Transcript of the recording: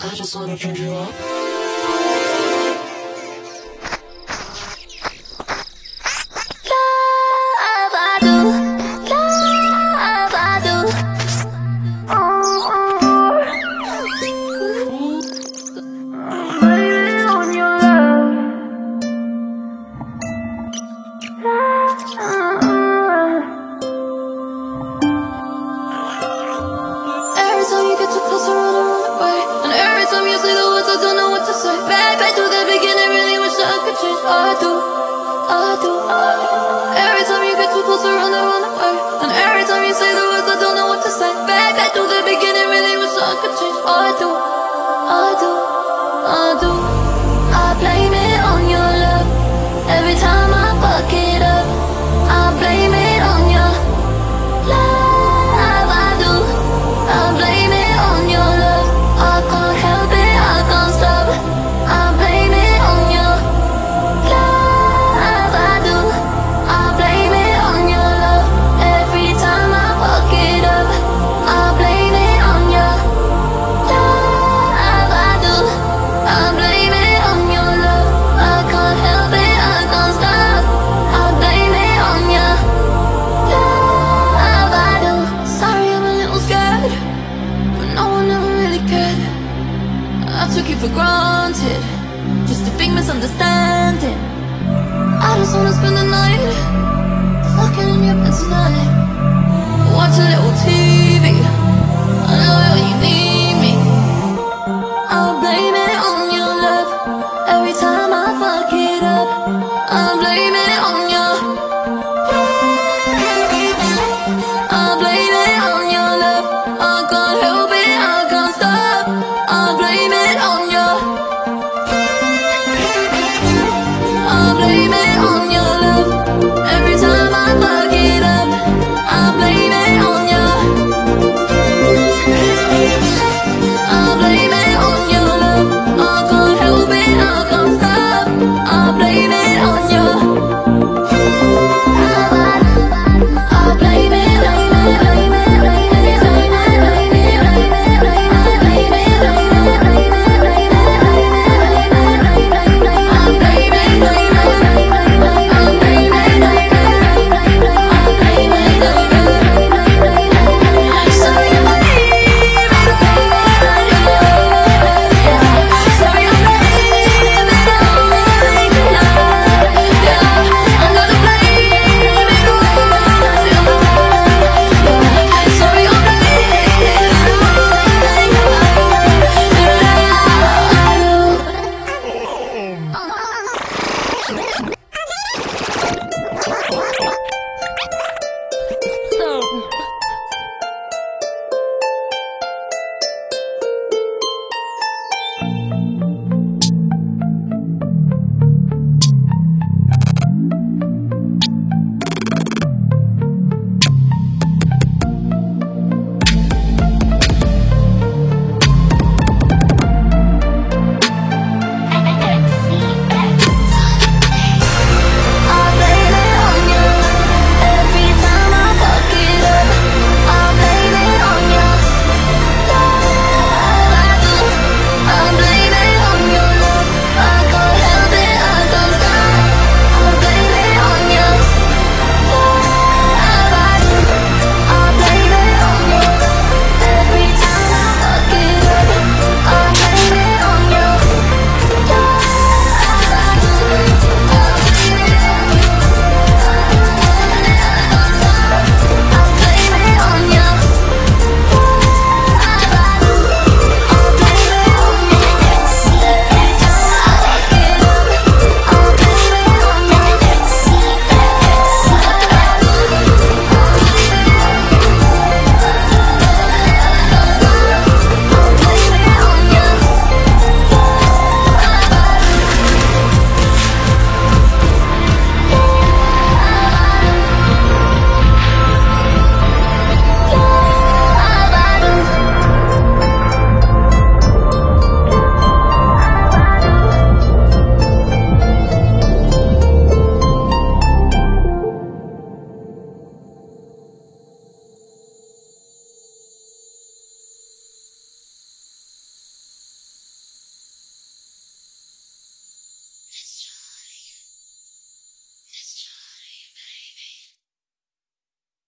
I just wanna drink you up. Every time you get too close, I run away. And every time you say the words, I don't know what to say. Back to the beginning, really wish that I could change. I do. Every time you get too close, I run away. And every time you say the words, I don't know what to say. Back to the beginning, really wish that I could change. I do. I blame it on your love. Every time I fuck it up, I blame it on your love. I blame it on your love. I can't help it, I can't stop. I blame it on your love. I do. I blame it on your love. Every time I fuck it up, I blame it on your love. I do. I blame it on your love. I can't help it, I can't stop. I blame it on your love. I do. Sorry, I'm a little scared, but no one ever really cared. I took you for granted, just a big misunderstanding. I just wanna spend the night fucking in your bed tonight, watch a little TV.